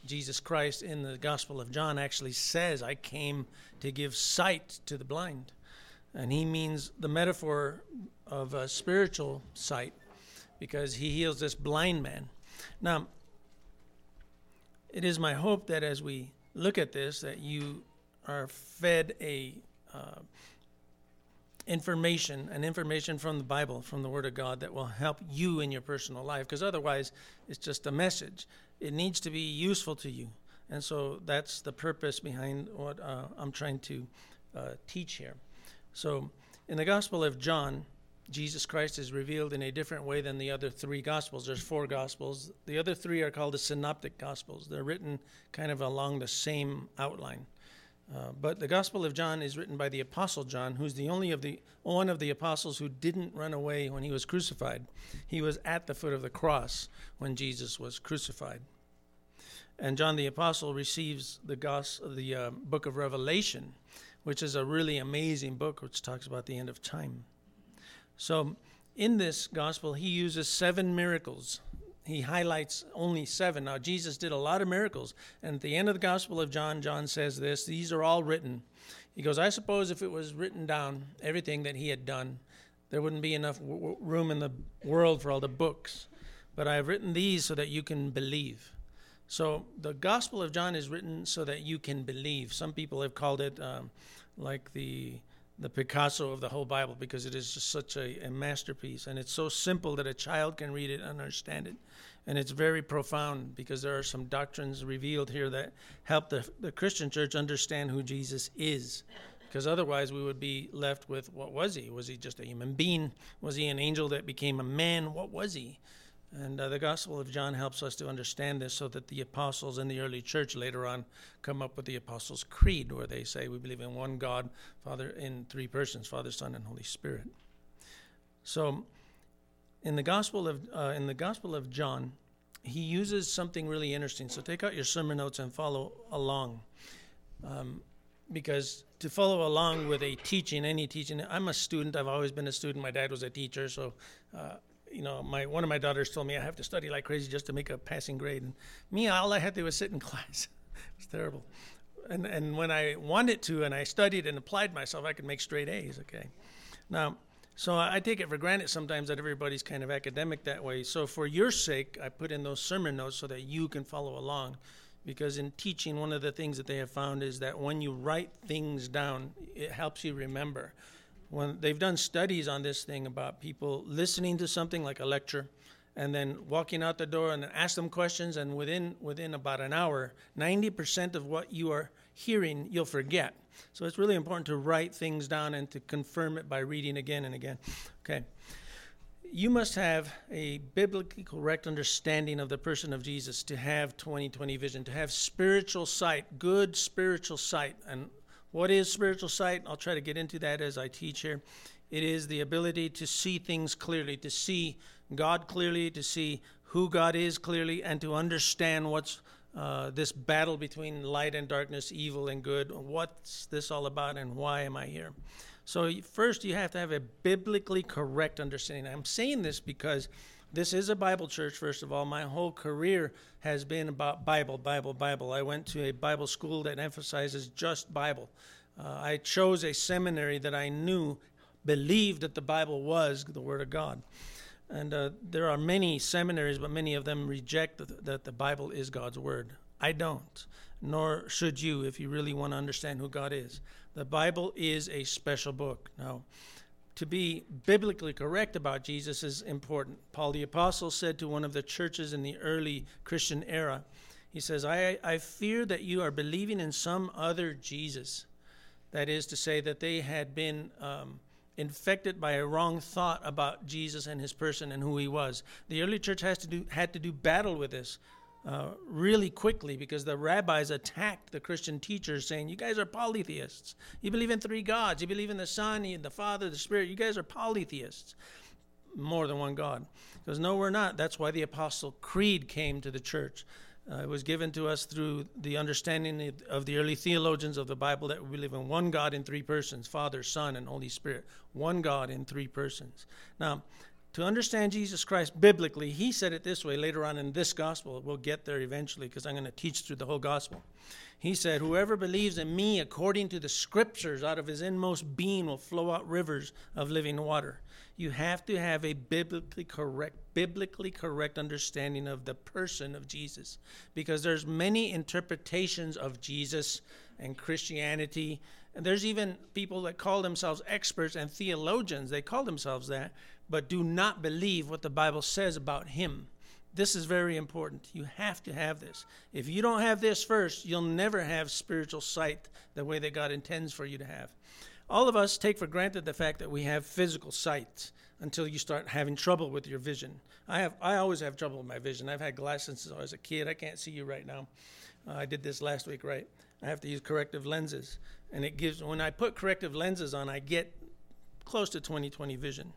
Jesus Christ in the Gospel of John actually says, I came to give sight to the blind. And he means the metaphor of a spiritual sight, because he heals this blind man. Now, it is my hope that as we look at this, that you are fed information from the Bible, from the Word of God, that will help you in your personal life, because otherwise it's just a message. It needs to be useful to you. And so that's the purpose behind what I'm trying to teach here. So in the Gospel of John, Jesus Christ is revealed in a different way than the other three Gospels. There's 4 Gospels. The other 3 are called the Synoptic Gospels. They're written kind of along the same outline. But the Gospel of John is written by the Apostle John, who's the only one of the apostles who didn't run away when he was crucified. He was at the foot of the cross when Jesus was crucified. And John the Apostle receives the book of Revelation, which is a really amazing book which talks about the end of time. So in this gospel, he uses 7 miracles. He highlights only 7. Now, Jesus did a lot of miracles. And at the end of the Gospel of John, John says this, these are all written. He goes, I suppose if it was written down, everything that he had done, there wouldn't be enough room in the world for all the books. But I have written these so that you can believe. So the Gospel of John is written so that you can believe. Some people have called it like the Picasso of the whole Bible, because it is just such a masterpiece, and it's so simple that a child can read it and understand it. And it's very profound, because there are some doctrines revealed here that help the Christian church understand who Jesus is, because otherwise we would be left with, what was he? Was he just a human being? Was he an angel that became a man? What was he? And the Gospel of John helps us to understand this, so that the apostles in the early church later on come up with the Apostles' Creed, where they say we believe in one God, Father, in 3 persons, Father, Son, and Holy Spirit. So in the Gospel of John, he uses something really interesting. So take out your sermon notes and follow along, because to follow along with any teaching, I'm a student. I've always been a student. My dad was a teacher, so one of my daughters told me I have to study like crazy just to make a passing grade. And me, all I had to do was sit in class. It was terrible. And when I wanted to, and I studied and applied myself, I could make straight A's, okay? Now, so I take it for granted sometimes that everybody's kind of academic that way. So for your sake, I put in those sermon notes so that you can follow along. Because in teaching, one of the things that they have found is that when you write things down, it helps you remember. When they've done studies on this thing about people listening to something like a lecture and then walking out the door and then ask them questions, and within about an hour, 90% of what you are hearing, you'll forget. So it's really important to write things down and to confirm it by reading again and again. Okay. You must have a biblically correct understanding of the person of Jesus to have 20/20 vision, to have spiritual sight, good spiritual sight. And what is spiritual sight? I'll try to get into that as I teach here. It is the ability to see things clearly, to see God clearly, to see who God is clearly, and to understand what's this battle between light and darkness, evil and good. What's this all about, and why am I here? So first, you have to have a biblically correct understanding. I'm saying this because this is a Bible church, first of all. My whole career has been about Bible, Bible, Bible. I went to a Bible school that emphasizes just Bible. I chose a seminary that I knew believed that the Bible was the Word of God. And there are many seminaries, but many of them reject that the Bible is God's Word. I don't, nor should you if you really want to understand who God is. The Bible is a special book. Now, to be biblically correct about Jesus is important. Paul the Apostle said to one of the churches in the early Christian era, he says, I fear that you are believing in some other Jesus. That is to say that they had been infected by a wrong thought about Jesus and his person and who he was. The early church had to do battle with this really quickly, because the rabbis attacked the Christian teachers saying, you guys are polytheists. You believe in 3 gods. You believe in the Son, the Father, the Spirit. You guys are polytheists. More than one God. Because no, we're not. That's why the Apostle Creed came to the church. It was given to us through the understanding of the early theologians of the Bible that we believe in one God in 3 persons, Father, Son, and Holy Spirit. One God in 3 persons. Now, to understand Jesus Christ biblically, he said it this way later on in this gospel. We'll get there eventually because I'm going to teach through the whole gospel. He said, whoever believes in me according to the scriptures, out of his inmost being will flow out rivers of living water. You have to have a biblically correct understanding of the person of Jesus, because there's many interpretations of Jesus and Christianity. And there's even people that call themselves experts and theologians. They call themselves that, but do not believe what the Bible says about him. This is very important. You have to have this. If you don't have this first, you'll never have spiritual sight the way that God intends for you to have. All of us take for granted the fact that we have physical sight until you start having trouble with your vision. I always have trouble with my vision. I've had glasses since I was a kid. I can't see you right now. I did this last week, right? I have to use corrective lenses. And it gives, when I put corrective lenses on, I get close to 20/20 vision.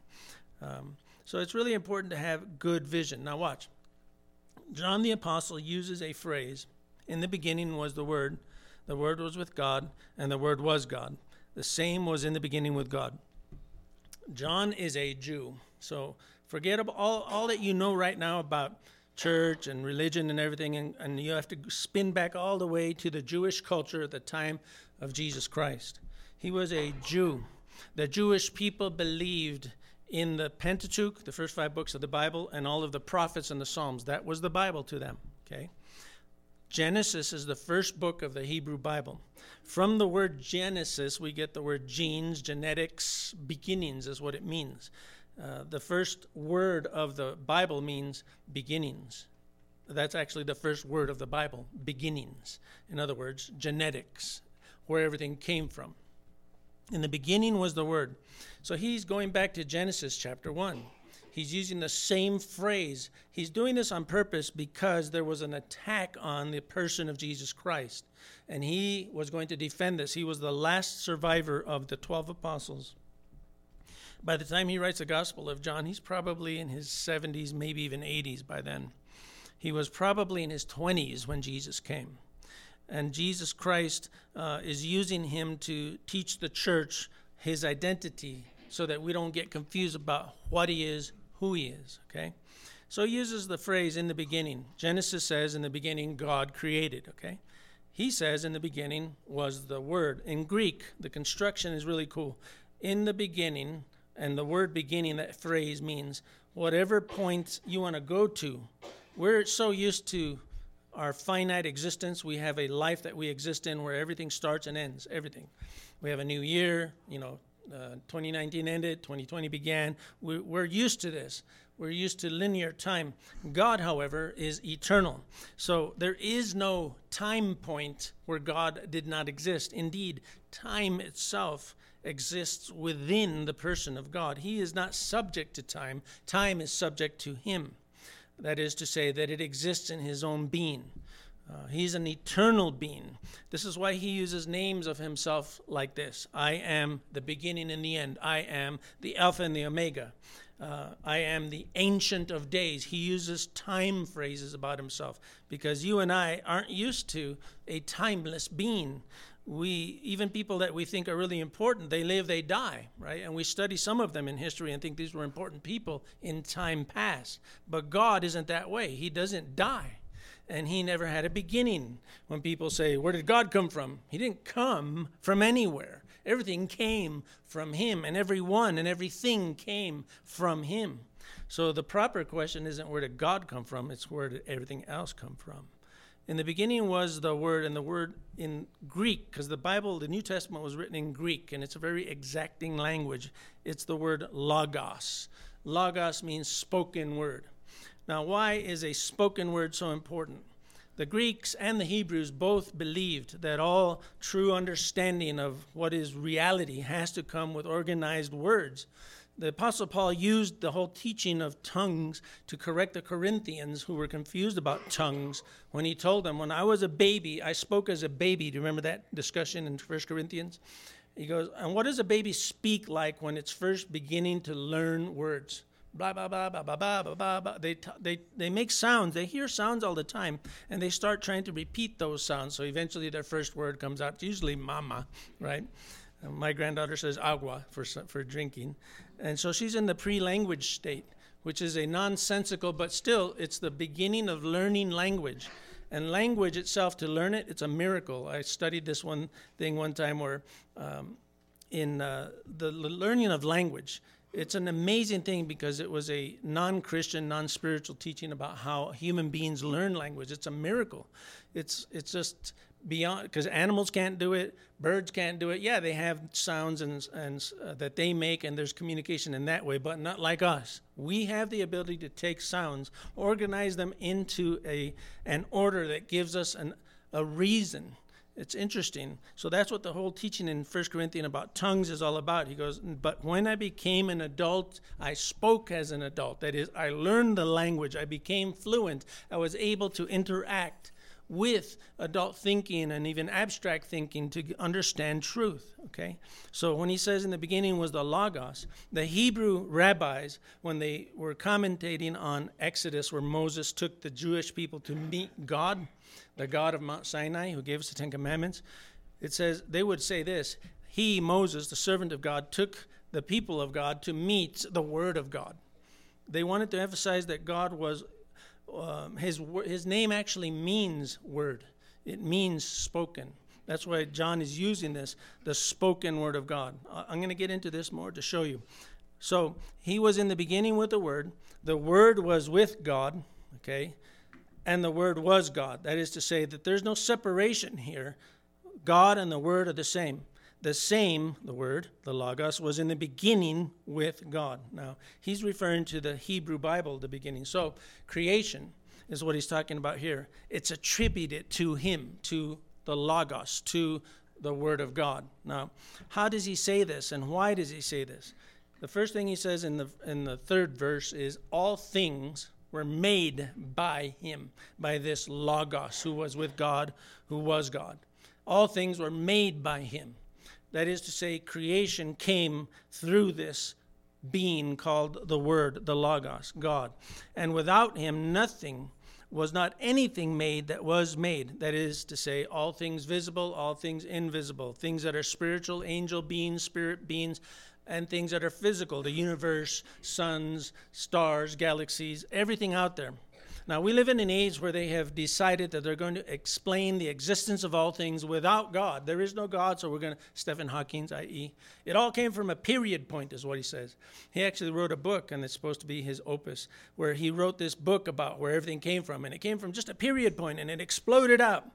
So it's really important to have good vision. Now watch. John the Apostle uses a phrase, in the beginning was the Word was with God, and the Word was God. The same was in the beginning with God. John is a Jew, so forget about all that you know right now about church and religion and everything, and you have to spin back all the way to the Jewish culture at the time of Jesus Christ. He was a Jew. The Jewish people believed in the Pentateuch, the first 5 books of the Bible, and all of the prophets and the Psalms. That was the Bible to them, okay? Genesis is the first book of the Hebrew Bible. From the word Genesis, we get the word genes, genetics, beginnings is what it means. The first word of the Bible means beginnings. That's actually the first word of the Bible, beginnings. In other words, genetics, where everything came from. In the beginning was the Word. So he's going back to Genesis chapter 1. He's using the same phrase. He's doing this on purpose because there was an attack on the person of Jesus Christ. And he was going to defend this. He was the last survivor of the 12 apostles. By the time he writes the Gospel of John, he's probably in his 70s, maybe even 80s by then. He was probably in his 20s when Jesus came. And Jesus Christ is using him to teach the church his identity so that we don't get confused about what he is, who he is, okay? So he uses the phrase in the beginning. Genesis says in the beginning God created, okay? He says in the beginning was the Word. In Greek, the construction is really cool. In the beginning, and the word beginning, that phrase means whatever point you want to go to. We're so used to our finite existence. We have a life that we exist in where everything starts and ends, everything. We have a new year, 2019 ended, 2020 began. We're used to this. We're used to linear time. God, however, is eternal. So there is no time point where God did not exist. Indeed, time itself exists within the person of God. He is not subject to time. Time is subject to him. That is to say that it exists in his own being. He's an eternal being. This is why he uses names of himself like this. I am the beginning and the end. I am the Alpha and the Omega. I am the Ancient of Days. He uses time phrases about himself because you and I aren't used to a timeless being. Even people that we think are really important, they live, they die, right? And we study some of them in history and think these were important people in time past. But God isn't that way. He doesn't die. And he never had a beginning. When people say, where did God come from? He didn't come from anywhere. Everything came from him, and everyone and everything came from him. So the proper question isn't where did God come from, it's where did everything else come from. In the beginning was the Word, and the word in Greek, because the Bible, the New Testament was written in Greek, and it's a very exacting language. It's the word logos. Logos means spoken word. Now, why is a spoken word so important? The Greeks and the Hebrews both believed that all true understanding of what is reality has to come with organized words. The Apostle Paul used the whole teaching of tongues to correct the Corinthians who were confused about tongues when he told them, when I was a baby, I spoke as a baby. Do you remember that discussion in 1 Corinthians? He goes, and what does a baby speak like when it's first beginning to learn words? Blah, blah, blah, blah, blah, blah, blah, blah. They make sounds. They hear sounds all the time, and they start trying to repeat those sounds. So eventually their first word comes out. It's usually mama, right? My granddaughter says agua for drinking. And so she's in the pre-language state. which is a nonsensical, but still it's the beginning of learning language. And language itself, to learn it, it's a miracle. I studied this one thing one time where in the learning of language, it's an amazing thing because it was a non-Christian, non-spiritual teaching about how human beings learn language. It's a miracle. It's just beyond, because animals can't do it, birds can't do it. Yeah, they have sounds and that they make, and there's communication in that way, but not like us. We have the ability to take sounds, organize them into an order that gives us a reason. It's interesting. So that's what the whole teaching in 1 Corinthians about tongues is all about. He goes, but when I became an adult, I spoke as an adult. That is, I learned the language. I became fluent. I was able to interact with adult thinking and even abstract thinking to understand truth, okay? So when he says in the beginning was the Logos, the Hebrew rabbis, when they were commentating on Exodus, where Moses took the Jewish people to meet God, the God of Mount Sinai, who gave us the Ten Commandments, it says, they would say this, he, Moses, the servant of God, took the people of God to meet the Word of God. They wanted to emphasize that God was his name actually means word. It means spoken. That's why John is using this, the spoken word of God. I'm going to get into this more to show you. So he was in the beginning with the Word. The Word was with God, okay? And the Word was God. That is to say that there's no separation here. God and the Word are the same. The same, the Word, the Logos, was in the beginning with God. Now, he's referring to the Hebrew Bible, the beginning. So, creation is what he's talking about here. It's attributed to him, to the Logos, to the Word of God. Now, how does he say this, and why does he say this? The first thing he says in the third verse is, all things were made by him, by this Logos, who was with God, who was God. All things were made by him. That is to say, creation came through this being called the Word, the Logos, God. And without him, nothing was not anything made that was made. That is to say, all things visible, all things invisible, things that are spiritual, angel beings, spirit beings, and things that are physical, the universe, suns, stars, galaxies, everything out there. Now, we live in an age where they have decided that they're going to explain the existence of all things without God. There is no God, so we're going to, Stephen Hawking, i.e., it all came from a period point, is what he says. He actually wrote a book, and it's supposed to be his opus, where he wrote this book about where everything came from, and it came from just a period point, and it exploded out.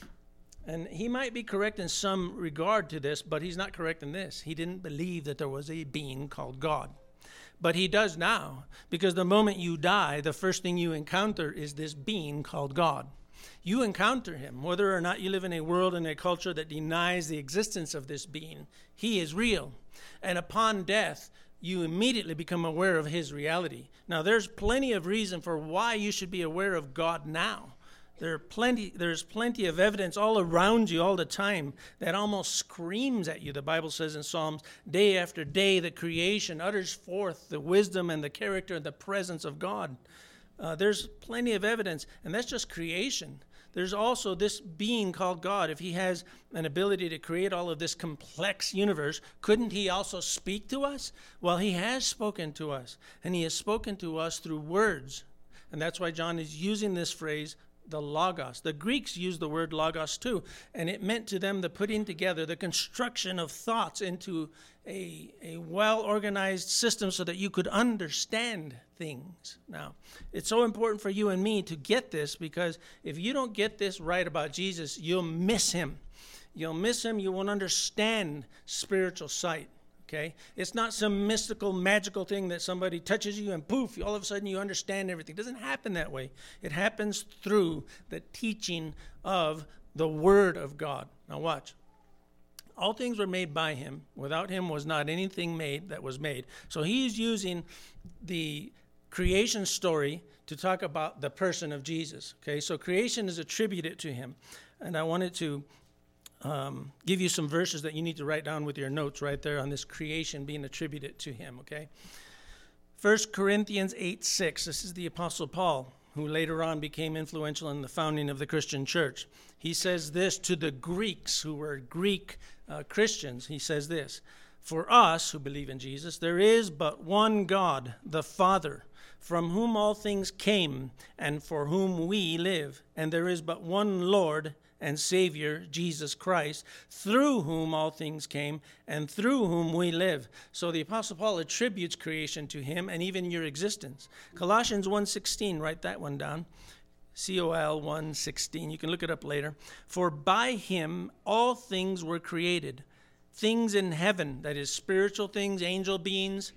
And he might be correct in some regard to this, but he's not correct in this. He didn't believe that there was a being called God. But he does now, because the moment you die, the first thing you encounter is this being called God. You encounter him, whether or not you live in a world and a culture that denies the existence of this being. He is real. And upon death, you immediately become aware of his reality. Now, there's plenty of reason for why you should be aware of God now. There's plenty of evidence all around you all the time that almost screams at you. The Bible says in Psalms, day after day, the creation utters forth the wisdom and the character and the presence of God. There's plenty of evidence, and that's just creation. There's also this being called God. If he has an ability to create all of this complex universe, couldn't he also speak to us? Well, he has spoken to us, and he has spoken to us through words. And that's why John is using this phrase, the Logos. The Greeks used the word Logos too, and it meant to them the putting together, the construction of thoughts into a well-organized system so that you could understand things. Now, it's so important for you and me to get this, because if you don't get this right about Jesus, you'll miss him. You'll miss him. You won't understand spiritual sight. Okay? It's not some mystical, magical thing that somebody touches you and poof, all of a sudden you understand everything. It doesn't happen that way. It happens through the teaching of the Word of God. Now watch. All things were made by him. Without him was not anything made that was made. So he's using the creation story to talk about the person of Jesus. Okay? So creation is attributed to him. And I wanted to give you some verses that you need to write down with your notes right there on this creation being attributed to him, okay? 1 Corinthians 8:6. This is the Apostle Paul, who later on became influential in the founding of the Christian church. He says this to the Greeks, who were Greek Christians. He says this, for us who believe in Jesus, there is but one God, the Father, from whom all things came, and for whom we live. And there is but one Lord and Savior, Jesus Christ, through whom all things came, and through whom we live. So the Apostle Paul attributes creation to him and even your existence. Colossians 1:16, write that one down. COL 1:16. You can look it up later. For by him all things were created, things in heaven, that is spiritual things, angel beings,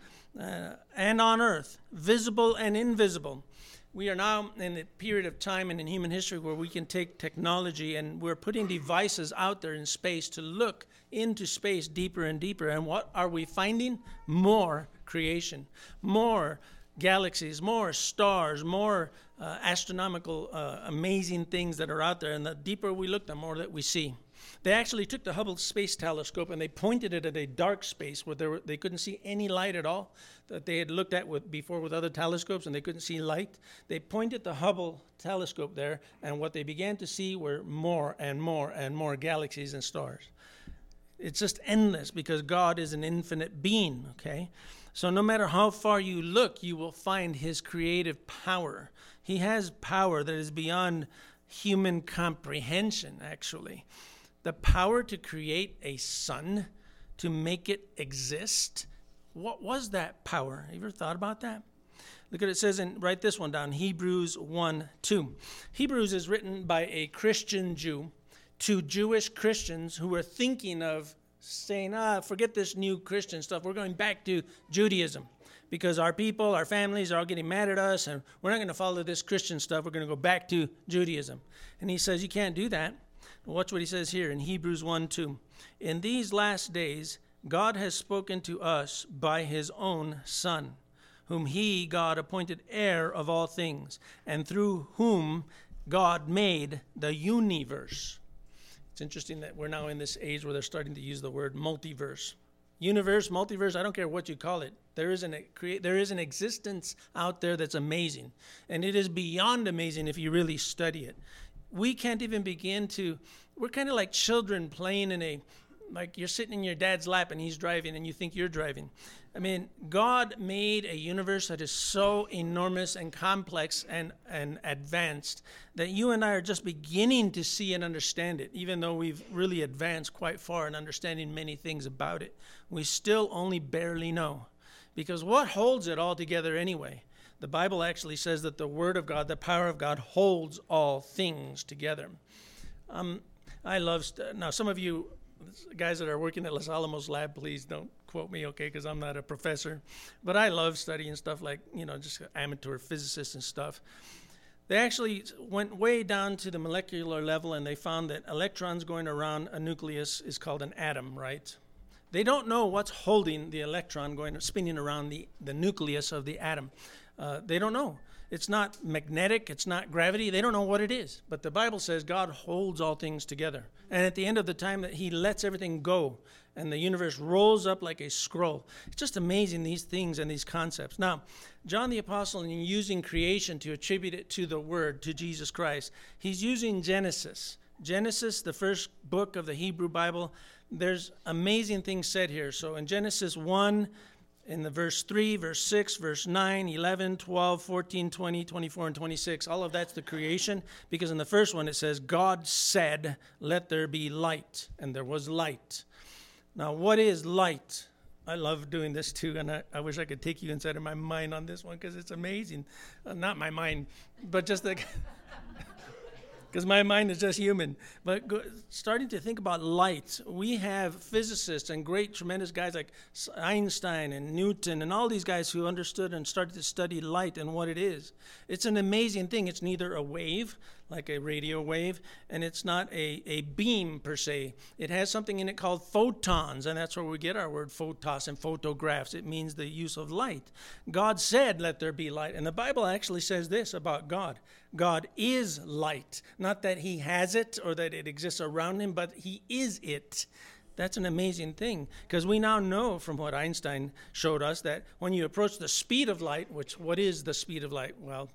and on earth, visible and invisible. We are now in a period of time and in human history where we can take technology and we're putting devices out there in space to look into space deeper and deeper. And what are we finding? More creation, more galaxies, more stars, more astronomical amazing things that are out there. And the deeper we look, the more that we see. They actually took the Hubble Space Telescope and they pointed it at a dark space where they couldn't see any light at all that they had looked at before with other telescopes, and they couldn't see light. They pointed the Hubble telescope there, and what they began to see were more and more and more galaxies and stars. It's just endless because God is an infinite being, okay? So no matter how far you look, you will find his creative power. He has power that is beyond human comprehension, actually. The power to create a sun, to make it exist. What was that power? Have you ever thought about that? Look at it says, and write this one down, Hebrews 1:2. Hebrews is written by a Christian Jew to Jewish Christians who were thinking of saying, forget this new Christian stuff. We're going back to Judaism because our people, our families are all getting mad at us, and we're not going to follow this Christian stuff. We're going to go back to Judaism. And he says, you can't do that. Watch what he says here in Hebrews 1:2. In these last days, God has spoken to us by his own Son, whom he, God, appointed heir of all things, and through whom God made the universe. It's interesting that we're now in this age where they're starting to use the word multiverse. Universe, multiverse, I don't care what you call it. There is an existence out there that's amazing, and it is beyond amazing if you really study it. We can't even begin to, we're kind of like children playing like you're sitting in your dad's lap and he's driving and you think you're driving. I mean, God made a universe that is so enormous and complex and advanced that you and I are just beginning to see and understand it, even though we've really advanced quite far in understanding many things about it. We still only barely know. Because what holds it all together anyway? The Bible actually says that the Word of God, the power of God, holds all things together. I love, now some of you guys that are working at Los Alamos Lab, please don't quote me, okay, because I'm not a professor. But I love studying stuff like, just amateur physicists and stuff. They actually went way down to the molecular level and they found that electrons going around a nucleus is called an atom, right? They don't know what's holding the electron spinning around the nucleus of the atom. They don't know. It's not magnetic. It's not gravity. They don't know what it is. But the Bible says God holds all things together. And at the end of the time that he lets everything go and the universe rolls up like a scroll. It's just amazing, these things and these concepts. Now, John the Apostle, in using creation to attribute it to the Word, to Jesus Christ, he's using Genesis. Genesis, the first book of the Hebrew Bible, there's amazing things said here. So in Genesis 1, in the verse 3, verse 6, verse 9, 11, 12, 14, 20, 24, and 26, all of that's the creation, because in the first one it says, God said, let there be light, and there was light. Now, what is light? I love doing this too, and I wish I could take you inside of my mind on this one, because it's amazing. Not my mind, but just the... because my mind is just human. But starting to think about light, we have physicists and great, tremendous guys like Einstein and Newton and all these guys who understood and started to study light and what it is. It's an amazing thing. It's neither a wave, like a radio wave, and it's not a beam per se. It has something in it called photons, and that's where we get our word photos and photographs. It means the use of light. God said, let there be light. And the Bible actually says this about God. God is light. Not that he has it or that it exists around him, but he is it. That's an amazing thing, because we now know from what Einstein showed us that when you approach the speed of light, what is the speed of light? Well,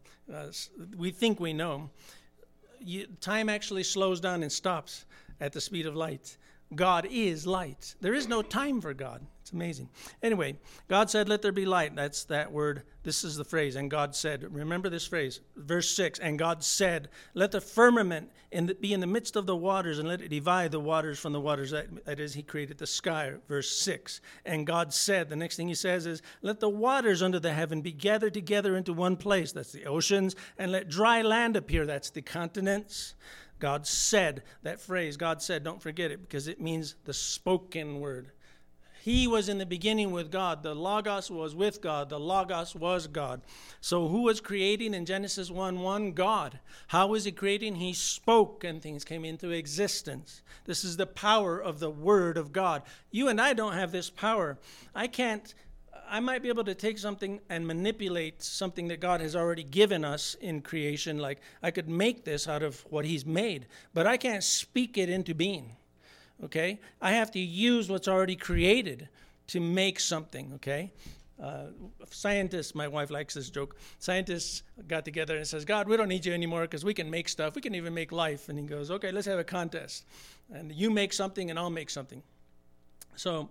we think we know. Time actually slows down and stops at the speed of light. God is light. There is no time for God. It's amazing. Anyway, God said, let there be light. That's that word. This is the phrase. And God said, remember this phrase, verse 6. And God said, let the firmament be in the midst of the waters, and let it divide the waters from the waters. That is, he created the sky, verse 6. And God said, the next thing he says is, let the waters under the heaven be gathered together into one place. That's the oceans. And let dry land appear. That's the continents. God said, that phrase, God said, don't forget it, because it means the spoken word. He was in the beginning with God. The Logos was with God. The Logos was God. So who was creating in Genesis 1:1? God. How was he creating? He spoke and things came into existence. This is the power of the word of God. You and I don't have this power. I might be able to take something and manipulate something that God has already given us in creation. Like I could make this out of what he's made, but I can't speak it into being. Okay? I have to use what's already created to make something. Okay? Scientists, my wife likes this joke. Scientists got together and says, God, we don't need you anymore because we can make stuff. We can even make life. And he goes, okay, let's have a contest. And you make something and I'll make something. So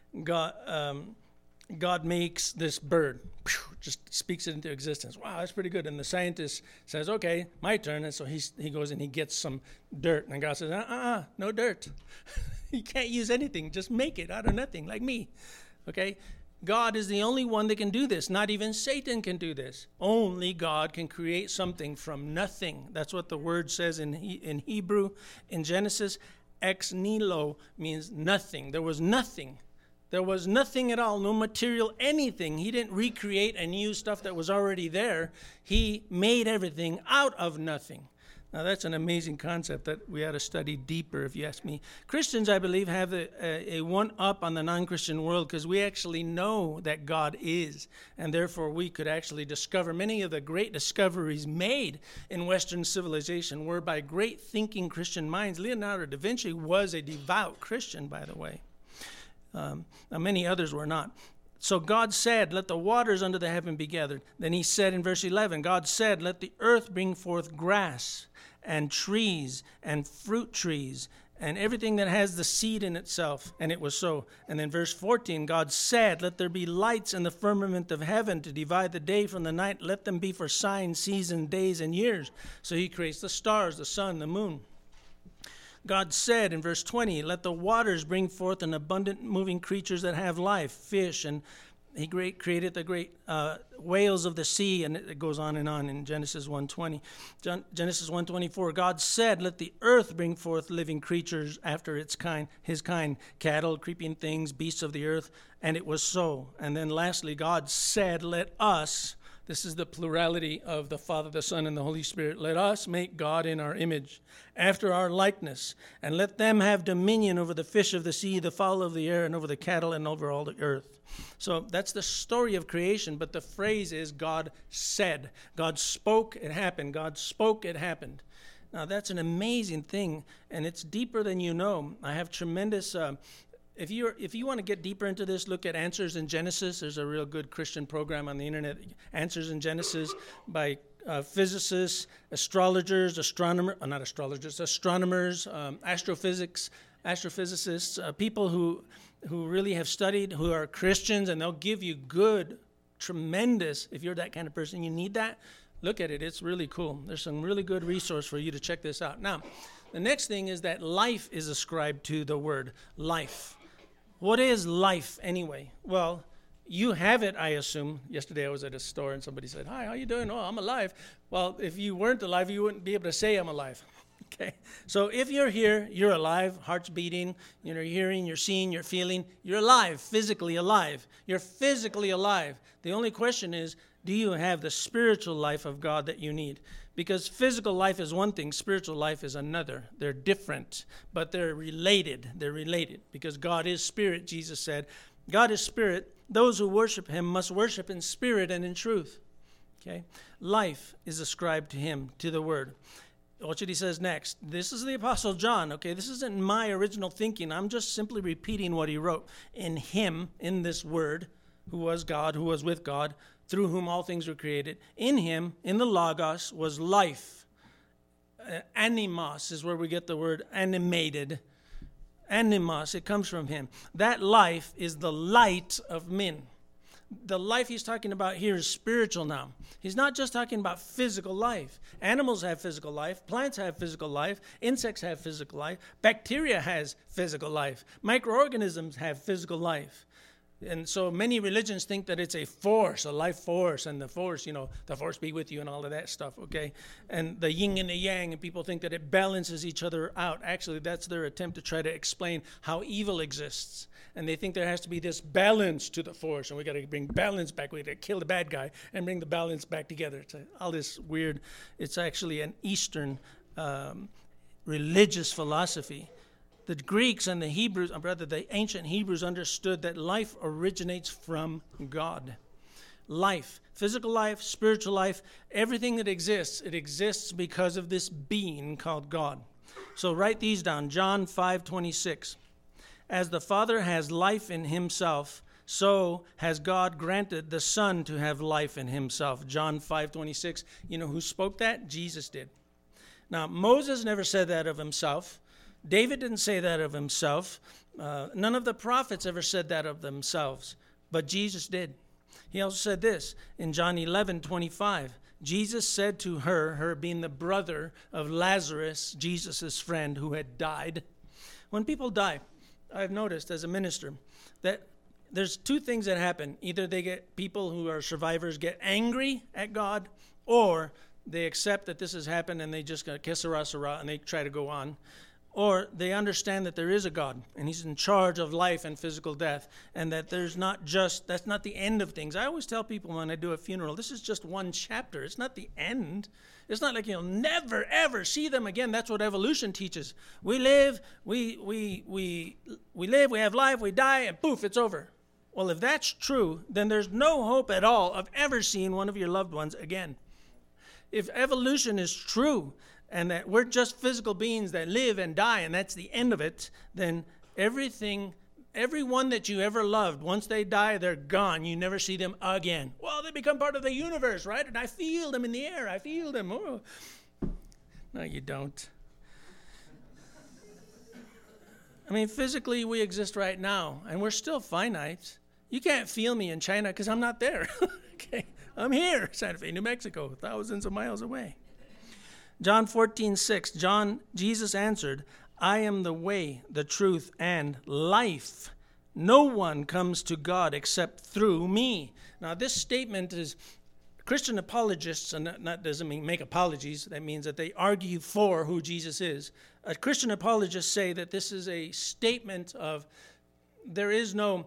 God makes this bird, just speaks it into existence. Wow, that's pretty good. And the scientist says, okay, my turn. And so he goes and he gets some dirt. And God says, no dirt. You can't use anything. Just make it out of nothing, like me. Okay? God is the only one that can do this. Not even Satan can do this. Only God can create something from nothing. That's what the word says in Hebrew. In Genesis, ex nihilo means nothing. There was nothing. There was nothing at all, no material, anything. He didn't recreate and use stuff that was already there. He made everything out of nothing. Now, that's an amazing concept that we ought to study deeper, if you ask me. Christians, I believe, have a one-up on the non-Christian world because we actually know that God is, and therefore we could actually discover many of the great discoveries made in Western civilization were by great thinking Christian minds. Leonardo da Vinci was a devout Christian, by the way. Many others were not. So God said, let the waters under the heaven be gathered. Then he said in verse 11, God said, let the earth bring forth grass and trees and fruit trees and everything that has the seed in itself. And it was so. And then verse 14, God said, let there be lights in the firmament of heaven to divide the day from the night. Let them be for signs, seasons, days, and years. So he creates the stars, the sun, the moon. God said in verse 20, let the waters bring forth an abundant moving creatures that have life, fish, and he created the great whales of the sea, and it goes on and on in Genesis 1:20. Genesis 1:24, God said, let the earth bring forth living creatures after his kind, cattle, creeping things, beasts of the earth, and it was so. And then lastly, God said, let us, this is the plurality of the Father, the Son, and the Holy Spirit. Let us make God in our image, after our likeness, and let them have dominion over the fish of the sea, the fowl of the air, and over the cattle, and over all the earth. So that's the story of creation, but the phrase is God said. God spoke, it happened. God spoke, it happened. Now that's an amazing thing, and it's deeper than you know. I have tremendous... If you want to get deeper into this, look at Answers in Genesis. There's a real good Christian program on the internet, Answers in Genesis, by physicists, astronomers, astrophysicists, people who really have studied, who are Christians, and they'll give you good, tremendous, if you're that kind of person, you need that, look at it. It's really cool. There's some really good resource for you to check this out. Now, the next thing is that life is ascribed to the word life. What is life anyway? Well, you have it, I assume. Yesterday I was at a store and somebody said, hi, how you doing? Oh, I'm alive. Well, if you weren't alive, you wouldn't be able to say I'm alive. Okay? So if you're here, you're alive, heart's beating, you're hearing, you're seeing, you're feeling, you're alive, physically alive. You're physically alive. The only question is, do you have the spiritual life of God that you need? Because physical life is one thing, spiritual life is another. They're different, but they're related. They're related because God is spirit, Jesus said. God is spirit. Those who worship him must worship in spirit and in truth. Okay? Life is ascribed to him, to the word. Watch what he says next. This is the Apostle John. Okay, this isn't my original thinking. I'm just simply repeating what he wrote. In him, in this word, who was God, who was with God, through whom all things were created. In him, in the Logos, was life. Animos is where we get the word animated. Animos, it comes from him. That life is the light of men. The life he's talking about here is spiritual now. He's not just talking about physical life. Animals have physical life. Plants have physical life. Insects have physical life. Bacteria has physical life. Microorganisms have physical life. And so many religions think that it's a force, a life force, and the force, the force be with you and all of that stuff, okay? And the yin and the yang, and people think that it balances each other out. Actually, that's their attempt to try to explain how evil exists. And they think there has to be this balance to the force, and we got to bring balance back. We got to kill the bad guy and bring the balance back together. It's all this weird. It's actually an Eastern religious philosophy. The Greeks and the Hebrews, or rather the ancient Hebrews, understood that life originates from God. Life, physical life, spiritual life, everything that exists, it exists because of this being called God. So write these down. John 5:26. As the Father has life in himself, so has God granted the Son to have life in himself. John 5:26. You know who spoke that? Jesus did. Now, Moses never said that of himself. David didn't say that of himself. None of the prophets ever said that of themselves, but Jesus did. He also said this in John 11:25. Jesus said to her being the brother of Lazarus, Jesus' friend who had died. When people die, I've noticed as a minister that there's two things that happen. Either people who are survivors get angry at God, or they accept that this has happened and they just go, que sera, sera, and they try to go on. Or they understand that there is a God and he's in charge of life and physical death, and that that's not the end of things. I always tell people when I do a funeral, this is just one chapter. It's not the end. It's not like you'll never, ever see them again. That's what evolution teaches. We live, we live, we have life, we die, and poof, it's over. Well, if that's true, then there's no hope at all of ever seeing one of your loved ones again. If evolution is true, and that we're just physical beings that live and die, and that's the end of it, then everyone that you ever loved, once they die, they're gone. You never see them again. Well, they become part of the universe, right? And I feel them in the air. I feel them. Oh. No, you don't. I mean, physically, we exist right now, and we're still finite. You can't feel me in China because I'm not there. Okay, I'm here, Santa Fe, New Mexico, thousands of miles away. John 14:6, Jesus answered, I am the way, the truth, and life. No one comes to God except through me. Now, this statement is, Christian apologists, and that doesn't mean make apologies, that means that they argue for who Jesus is. Christian apologists say that this is a statement of, there is no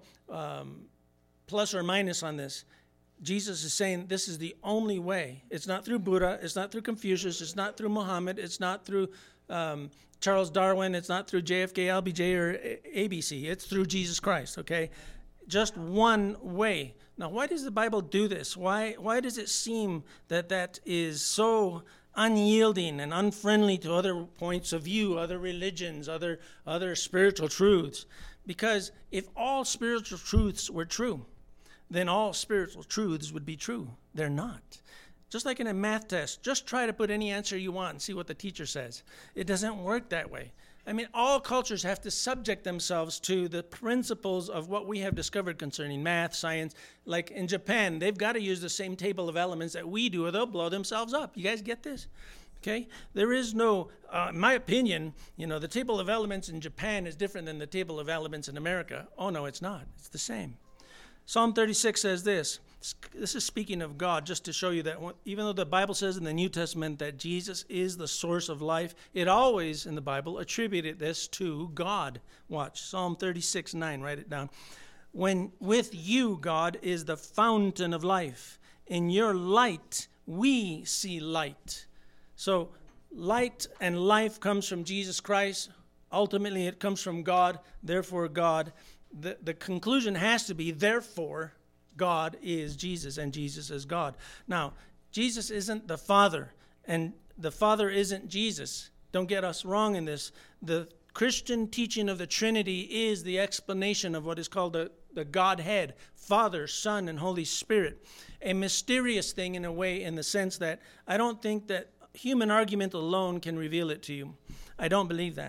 plus or minus on this. Jesus is saying this is the only way. It's not through Buddha. It's not through Confucius. It's not through Muhammad. It's not through Charles Darwin. It's not through JFK, LBJ, or ABC. It's through Jesus Christ, okay? Just one way. Now, why does the Bible do this? Why does it seem that is so unyielding and unfriendly to other points of view, other religions, other spiritual truths? Because if all spiritual truths were true, then all spiritual truths would be true. They're not. Just like in a math test, just try to put any answer you want and see what the teacher says. It doesn't work that way. I mean, all cultures have to subject themselves to the principles of what we have discovered concerning math, science. Like in Japan, they've got to use the same table of elements that we do, or they'll blow themselves up. You guys get this? Okay? There is no, in my opinion, the table of elements in Japan is different than the table of elements in America. Oh, no, it's not. It's the same. Psalm 36 says this. This is speaking of God, just to show you that even though the Bible says in the New Testament that Jesus is the source of life, it always in the Bible attributed this to God. Watch, Psalm 36:9, write it down. When with you, God, is the fountain of life. In your light, we see light. So light and life comes from Jesus Christ. Ultimately, it comes from God. Therefore, God. The conclusion has to be, therefore, God is Jesus and Jesus is God. Now, Jesus isn't the Father, and the Father isn't Jesus. Don't get us wrong in this. The Christian teaching of the Trinity is the explanation of what is called the Godhead, Father, Son, and Holy Spirit. A mysterious thing in a way, in the sense that I don't think that human argument alone can reveal it to you. I don't believe that.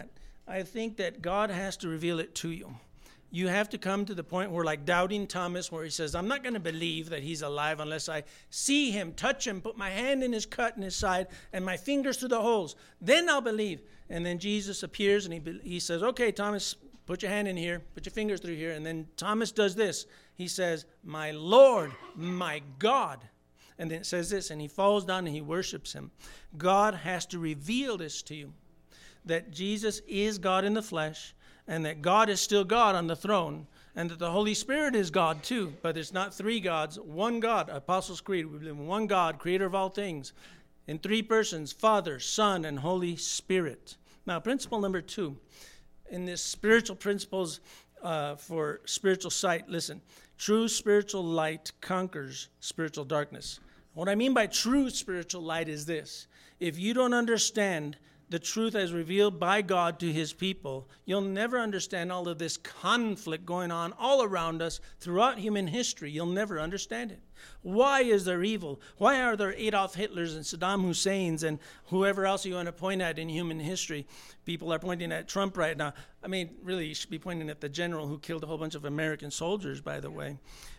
I think that God has to reveal it to you. You have to come to the point where, like doubting Thomas, where he says, I'm not going to believe that he's alive unless I see him, touch him, put my hand in his cut in his side, and my fingers through the holes. Then I'll believe. And then Jesus appears, and he says, okay, Thomas, put your hand in here, put your fingers through here. And then Thomas does this. He says, my Lord, my God. And then it says this, and he falls down and he worships him. God has to reveal this to you, that Jesus is God in the flesh, and that God is still God on the throne, and that the Holy Spirit is God too. But it's not three gods, one God. Apostles' Creed, we believe in one God, creator of all things, in three persons, Father, Son, and Holy Spirit. Now, principle number 2, in this spiritual principles for spiritual sight, listen, true spiritual light conquers spiritual darkness. What I mean by true spiritual light is this. If you don't understand the truth as revealed by God to his people, you'll never understand all of this conflict going on all around us throughout human history. You'll never understand it. Why is there evil? Why are there Adolf Hitlers and Saddam Husseins and whoever else you want to point at in human history? People are pointing at Trump right now. I mean, really, you should be pointing at the general who killed a whole bunch of American soldiers, by the way.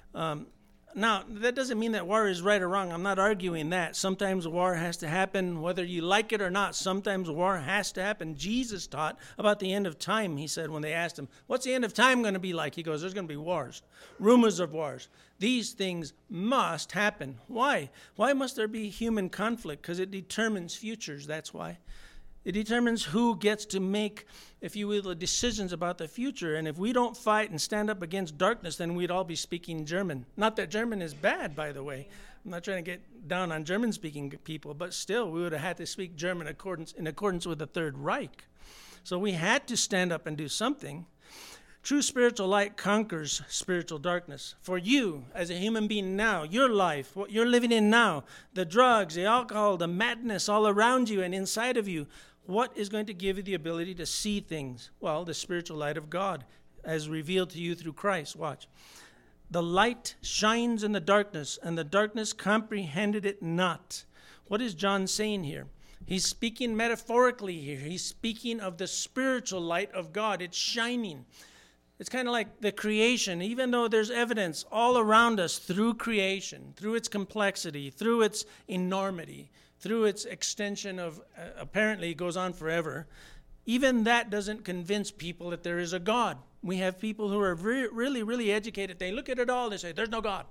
Now, that doesn't mean that war is right or wrong. I'm not arguing that. Sometimes war has to happen, whether you like it or not. Sometimes war has to happen. Jesus taught about the end of time. He said when they asked him, what's the end of time going to be like? He goes, there's going to be wars, rumors of wars. These things must happen. Why? Why must there be human conflict? Because it determines futures, that's why. It determines who gets to make, if you will, the decisions about the future. And if we don't fight and stand up against darkness, then we'd all be speaking German. Not that German is bad, by the way. I'm not trying to get down on German-speaking people, but still, we would have had to speak German in accordance with the Third Reich. So we had to stand up and do something. True spiritual light conquers spiritual darkness. For you, as a human being now, your life, what you're living in now, the drugs, the alcohol, the madness all around you and inside of you, what is going to give you the ability to see things? Well, the spiritual light of God as revealed to you through Christ. Watch. The light shines in the darkness, and the darkness comprehended it not. What is John saying here? He's speaking metaphorically here. He's speaking of the spiritual light of God. It's shining. It's kind of like the creation. Even though there's evidence all around us through creation, through its complexity, through its enormity, through its extension of, apparently it goes on forever, even that doesn't convince people that there is a God. We have people who are really, really educated. They look at it all, they say, there's no God.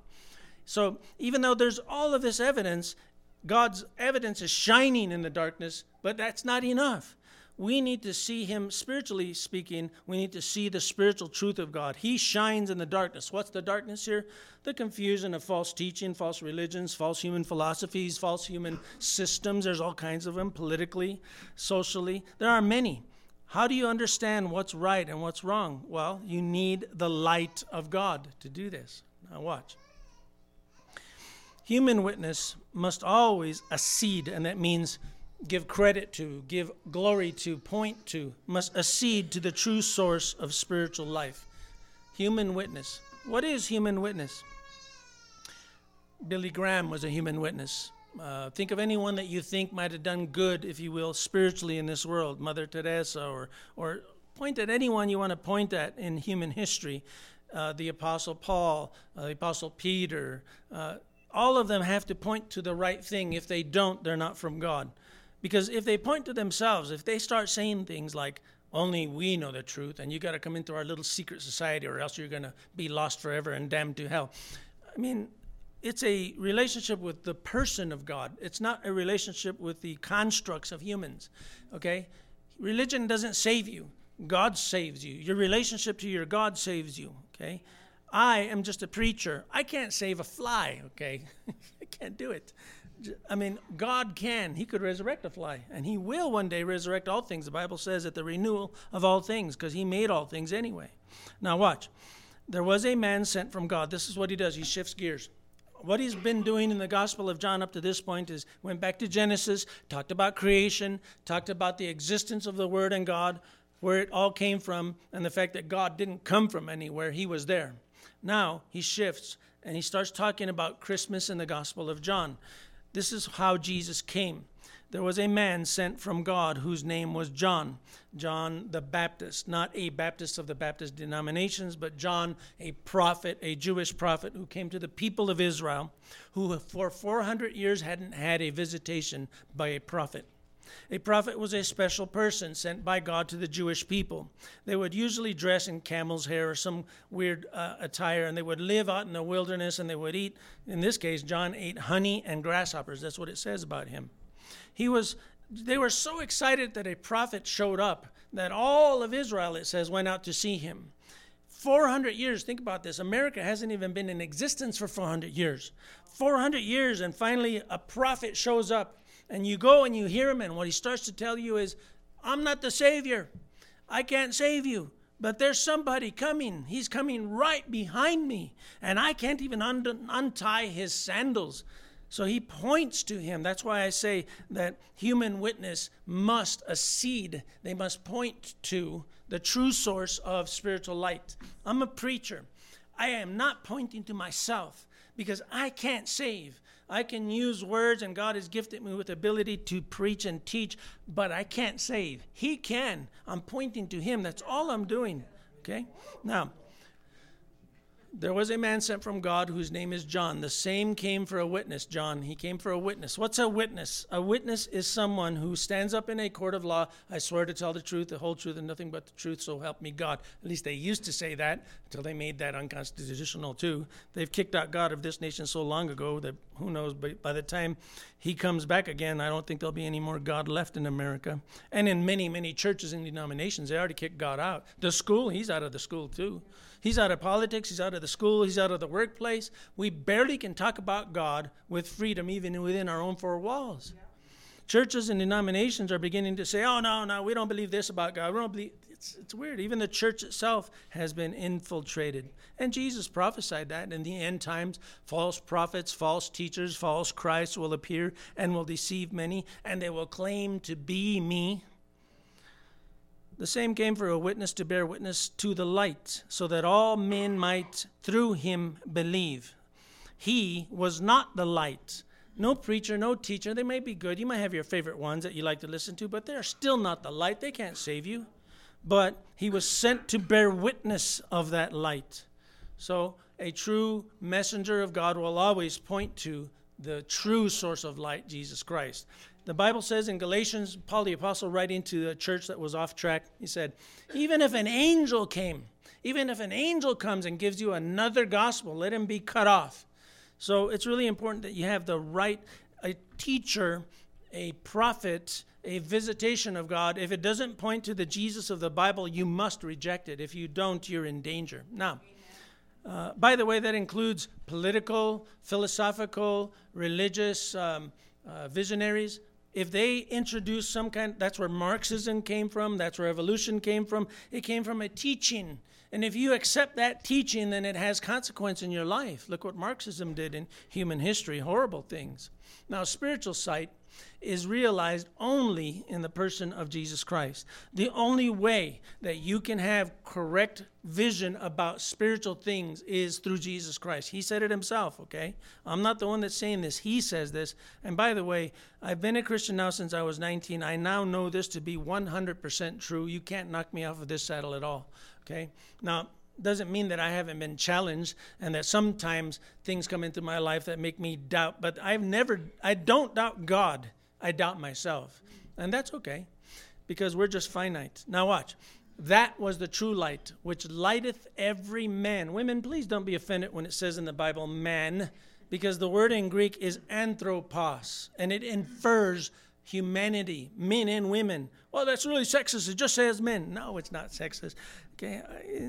So even though there's all of this evidence, God's evidence is shining in the darkness, but that's not enough. We need to see him, spiritually speaking, we need to see the spiritual truth of God. He shines in the darkness. What's the darkness here? The confusion of false teaching, false religions, false human philosophies, false human systems. There's all kinds of them, politically, socially. There are many. How do you understand what's right and what's wrong? Well, you need the light of God to do this. Now watch. Human witness must always accede, and that means give credit to, give glory to, point to, must accede to the true source of spiritual life. Human witness. What is human witness? Billy Graham was a human witness. Think of anyone that you think might have done good, if you will, spiritually in this world. Mother Teresa, or point at anyone you want to point at in human history. The Apostle Paul, the Apostle Peter. All of them have to point to the right thing. If they don't, they're not from God. Because if they point to themselves, if they start saying things like, only we know the truth, and you got to come into our little secret society or else you're going to be lost forever and damned to hell. I mean, it's a relationship with the person of God. It's not a relationship with the constructs of humans, okay? Religion doesn't save you. God saves you. Your relationship to your God saves you, okay? I am just a preacher. I can't save a fly, okay? I can't do it. I mean, God can. He could resurrect a fly, and he will one day resurrect all things. The Bible says at the renewal of all things, because he made all things anyway. Now watch. There was a man sent from God. This is what he does. He shifts gears. What he's been doing in the Gospel of John up to this point is went back to Genesis, talked about creation, talked about the existence of the Word and God, where it all came from, and the fact that God didn't come from anywhere. He was there. Now he shifts, and he starts talking about Christmas in the Gospel of John. This is how Jesus came. there was a man sent from God whose name was John, John the Baptist, not a Baptist of the Baptist denominations, but John, a prophet, a Jewish prophet who came to the people of Israel, who for 400 years hadn't had a visitation by a prophet. A prophet was a special person sent by God to the Jewish people. They would usually dress in camel's hair or some weird attire, and they would live out in the wilderness, and they would eat, in this case, John ate honey and grasshoppers. That's what it says about him. They were so excited that a prophet showed up that all of Israel, it says, went out to see him. 400 years, think about this. America hasn't even been in existence for 400 years. 400 years, and finally a prophet shows up, and you go and you hear him, and what he starts to tell you is, I'm not the Savior. I can't save you. But there's somebody coming. He's coming right behind me, and I can't even untie his sandals. So he points to him. That's why I say that human witness must accede. They must point to the true source of spiritual light. I'm a preacher. I am not pointing to myself because I can't save. I can use words, and God has gifted me with the ability to preach and teach, but I can't save. He can. I'm pointing to him. That's all I'm doing. Okay? Now, there was a man sent from God whose name is John. The same came for a witness, John. He came for a witness. What's a witness? A witness is someone who stands up in a court of law. I swear to tell the truth, the whole truth, and nothing but the truth, so help me God. At least they used to say that until they made that unconstitutional too. They've kicked out God of this nation so long ago that who knows, but by the time he comes back again, I don't think there'll be any more God left in America. And in many, many churches and denominations, they already kicked God out. The school, he's out of the school too. He's out of politics, he's out of the school, he's out of the workplace. We barely can talk about God with freedom even within our own four walls. Yeah. Churches and denominations are beginning to say, oh, no, we don't believe this about God. We don't believe. It's weird. Even the church itself has been infiltrated. And Jesus prophesied that in the end times, false prophets, false teachers, false Christs will appear and will deceive many, and they will claim to be me. The same came for a witness to bear witness to the light, so that all men might through him believe. He was not the light. No preacher, no teacher. They may be good. You might have your favorite ones that you like to listen to, but they're still not the light. They can't save you. But he was sent to bear witness of that light. So a true messenger of God will always point to the true source of light, Jesus Christ. The Bible says in Galatians, Paul the Apostle writing to a church that was off track, he said, even if an angel comes and gives you another gospel, let him be cut off. So it's really important that you have the right, a teacher, a prophet, a visitation of God. If it doesn't point to the Jesus of the Bible, you must reject it. If you don't, you're in danger. Now, by the way, that includes political, philosophical, religious visionaries. If they introduce some kind, that's where Marxism came from, that's where evolution came from. It came from a teaching. And if you accept that teaching, then it has consequence in your life. Look what Marxism did in human history, horrible things. Now, spiritual sight is realized only in the person of Jesus Christ. The only way that you can have correct vision about spiritual things is through Jesus Christ. He said it himself, okay? I'm not the one that's saying this. He says this. And by the way, I've been a Christian now since I was 19. I now know this to be 100% true. You can't knock me off of this saddle at all, okay? Now, doesn't mean that I haven't been challenged and that sometimes things come into my life that make me doubt, but I don't doubt God. I doubt myself. And that's okay, because we're just finite. Now watch. That was the true light, which lighteth every man. Women, please don't be offended when it says in the Bible, man, because the word in Greek is anthropos, and it infers humanity, men and women. Well, that's really sexist. It just says men. No, it's not sexist. Okay,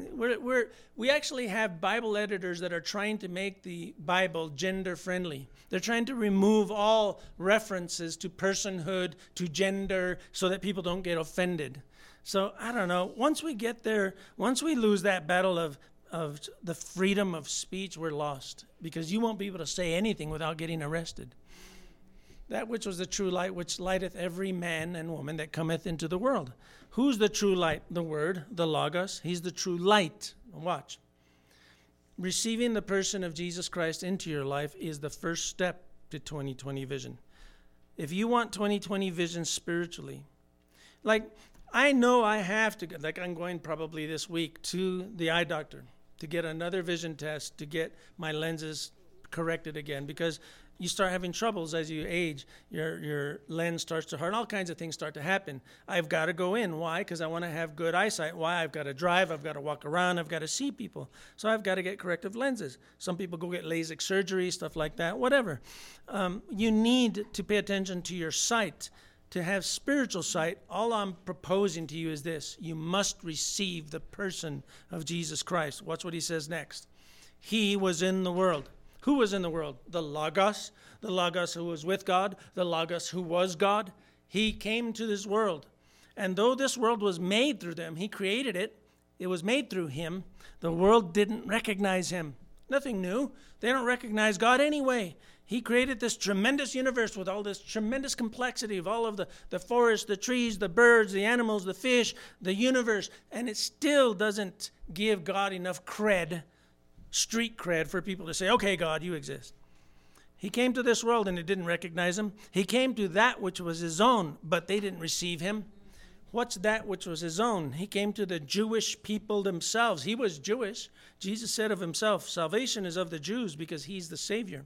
we actually have Bible editors that are trying to make the Bible gender friendly. They're trying to remove all references to personhood, to gender, so that people don't get offended. So I don't know. Once we get there, once we lose that battle of the freedom of speech, we're lost, because you won't be able to say anything without getting arrested. That which was the true light, which lighteth every man and woman that cometh into the world. Who's the true light? The Word, the Logos. He's the true light. Watch. Receiving the person of Jesus Christ into your life is the first step to 2020 vision. if you want 2020 vision spiritually, like I know I have to, like I'm going probably this week to the eye doctor to get another vision test to get my lenses corrected again, because you start having troubles as you age. Your lens starts to harden. All kinds of things start to happen. I've got to go in. Why? Because I want to have good eyesight. Why? I've got to drive. I've got to walk around. I've got to see people. So I've got to get corrective lenses. Some people go get LASIK surgery, stuff like that, whatever. You need to pay attention to your sight. To have spiritual sight, all I'm proposing to you is this. You must receive the person of Jesus Christ. Watch what he says next. He was in the world. Who was in the world? The Logos who was with God, the Logos who was God. He came to this world. And though this world was made through them, he created it, it was made through him, the world didn't recognize him. Nothing new. They don't recognize God anyway. He created this tremendous universe with all this tremendous complexity of all of the forest, the trees, the birds, the animals, the fish, the universe, and it still doesn't give God enough cred, street cred, for people to say, okay, God, you exist. He came to this world and it didn't recognize him. He came to that which was his own, but they didn't receive him. What's that which was his own? He came to the Jewish people themselves. He was Jewish. Jesus said of himself, salvation is of the Jews because he's the Savior.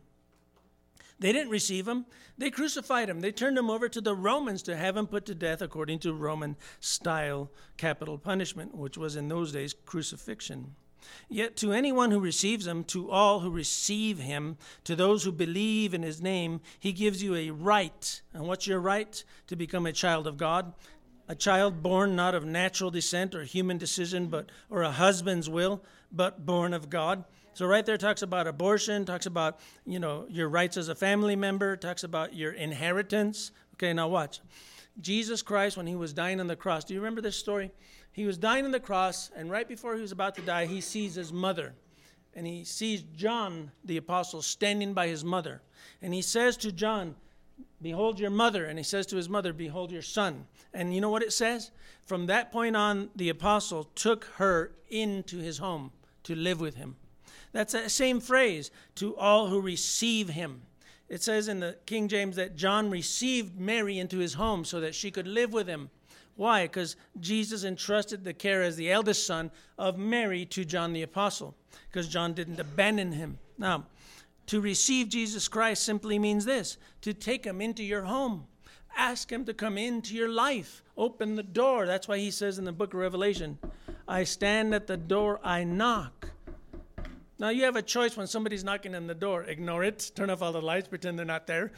They didn't receive him. They crucified him. They turned him over to the Romans to have him put to death according to Roman-style capital punishment, which was in those days crucifixion. Yet to anyone who receives him, to all who receive him, to those who believe in his name, he gives you a right. And what's your right? To become a child of God. A child born not of natural descent or human decision, or a husband's will, but born of God. So right there talks about abortion, talks about, your rights as a family member, talks about your inheritance. Okay, now watch. Jesus Christ, when he was dying on the cross, do you remember this story? He was dying on the cross, and right before he was about to die, he sees his mother. And he sees John, the apostle, standing by his mother. And he says to John, behold your mother. And he says to his mother, behold your son. And you know what it says? From that point on, the apostle took her into his home to live with him. That's that same phrase, to all who receive him. It says in the King James that John received Mary into his home so that she could live with him. Why? Because Jesus entrusted the care as the eldest son of Mary to John the apostle, because John didn't abandon him. Now, to receive Jesus Christ simply means this, to take him into your home. Ask him to come into your life. Open the door. That's why he says in the book of Revelation, I stand at the door, I knock. Now, you have a choice when somebody's knocking on the door. Ignore it. Turn off all the lights. Pretend they're not there.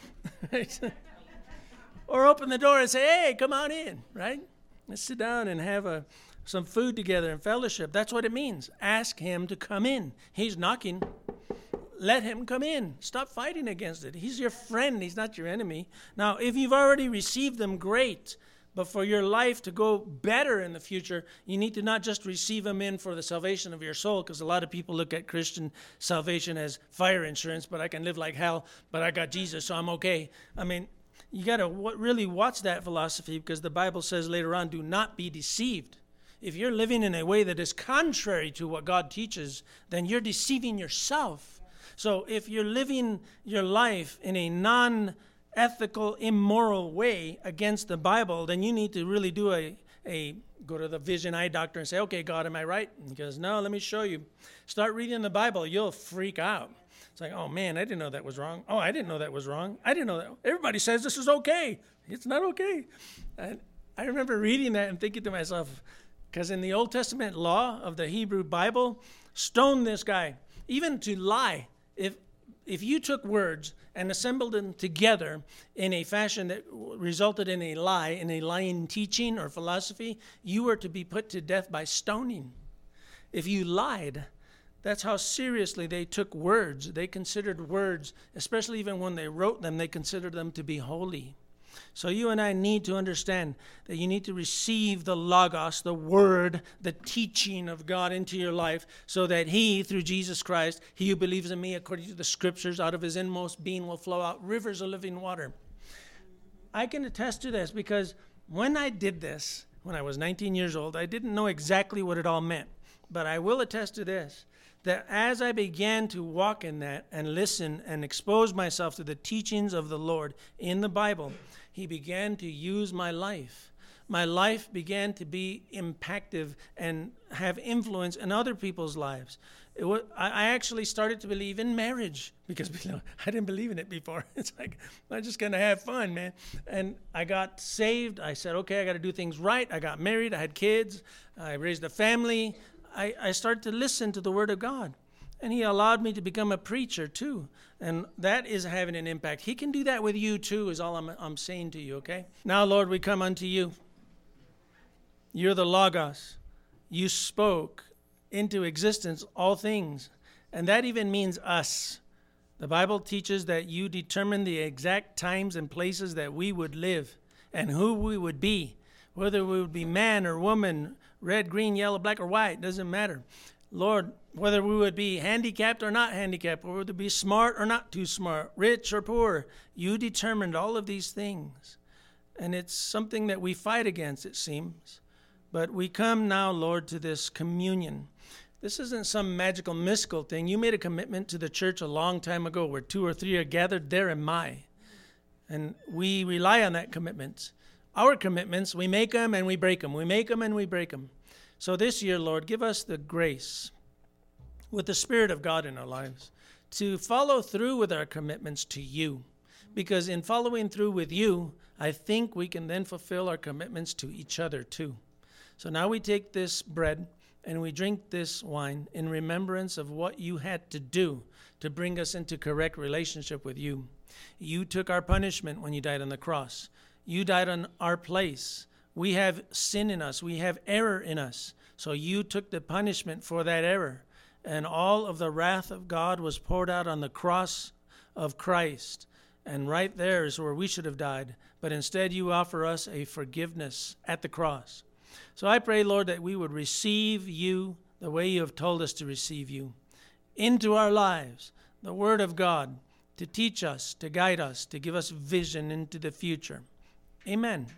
Or open the door and say, hey, come on in, right? Let's sit down and have some food together and fellowship. That's what it means. Ask him to come in. He's knocking. Let him come in. Stop fighting against it. He's your friend. He's not your enemy. Now, if you've already received them, great. But for your life to go better in the future, you need to not just receive him in for the salvation of your soul, because a lot of people look at Christian salvation as fire insurance, but I can live like hell, but I got Jesus, so I'm okay. I mean, you got to really watch that philosophy, because the Bible says later on, do not be deceived. If you're living in a way that is contrary to what God teaches, then you're deceiving yourself. So if you're living your life in a non-ethical, immoral way against the Bible, then you need to really do go to the vision eye doctor and say, okay, God, am I right? And he goes, no, let me show you. Start reading the Bible. You'll freak out. It's like, oh, man, I didn't know that was wrong. Oh, I didn't know that was wrong. I didn't know that. Everybody says this is okay. It's not okay. And I remember reading that and thinking to myself, because in the Old Testament law of the Hebrew Bible, stone this guy, even to lie. If you took words and assembled them together in a fashion that resulted in a lie, in a lying teaching or philosophy, you were to be put to death by stoning. If you lied, that's how seriously they took words. They considered words, especially even when they wrote them, they considered them to be holy. So you and I need to understand that you need to receive the Logos, the Word, the teaching of God into your life, so that he, through Jesus Christ, he who believes in me, according to the Scriptures, out of his inmost being will flow out rivers of living water. I can attest to this because when I did this, when I was 19 years old, I didn't know exactly what it all meant. but I will attest to this, that as I began to walk in that and listen and expose myself to the teachings of the Lord in the Bible, he began to use my life. My life began to be impactful and have influence in other people's lives. I actually started to believe in marriage because I didn't believe in it before. It's like, I'm just going to have fun, man. And I got saved. I said, okay, I got to do things right. I got married. I had kids. I raised a family. I started to listen to the Word of God. And he allowed me to become a preacher too. And that is having an impact. He can do that with you too, is all I'm saying to you, okay? Now, Lord, we come unto you. You're the Logos. You spoke into existence all things. And that even means us. The Bible teaches that you determine the exact times and places that we would live and who we would be. Whether we would be man or woman, red, green, yellow, black, or white, doesn't matter. Lord, whether we would be handicapped or not handicapped, or whether we be smart or not too smart, rich or poor, you determined all of these things. And it's something that we fight against, it seems. But we come now, Lord, to this communion. This isn't some magical, mystical thing. You made a commitment to the church a long time ago where 2 or 3 are gathered, there am I. And we rely on that commitment. Our commitments, we make them and we break them. We make them and we break them. So this year, Lord, give us the grace with the Spirit of God in our lives to follow through with our commitments to you. Because in following through with you, I think we can then fulfill our commitments to each other too. So now we take this bread and we drink this wine in remembrance of what you had to do to bring us into correct relationship with you. You took our punishment when you died on the cross. You died on our place. We have sin in us. We have error in us. So you took the punishment for that error. And all of the wrath of God was poured out on the cross of Christ. And right there is where we should have died. But instead you offer us a forgiveness at the cross. So I pray, Lord, that we would receive you the way you have told us to receive you into our lives, the Word of God, to teach us, to guide us, to give us vision into the future. Amen.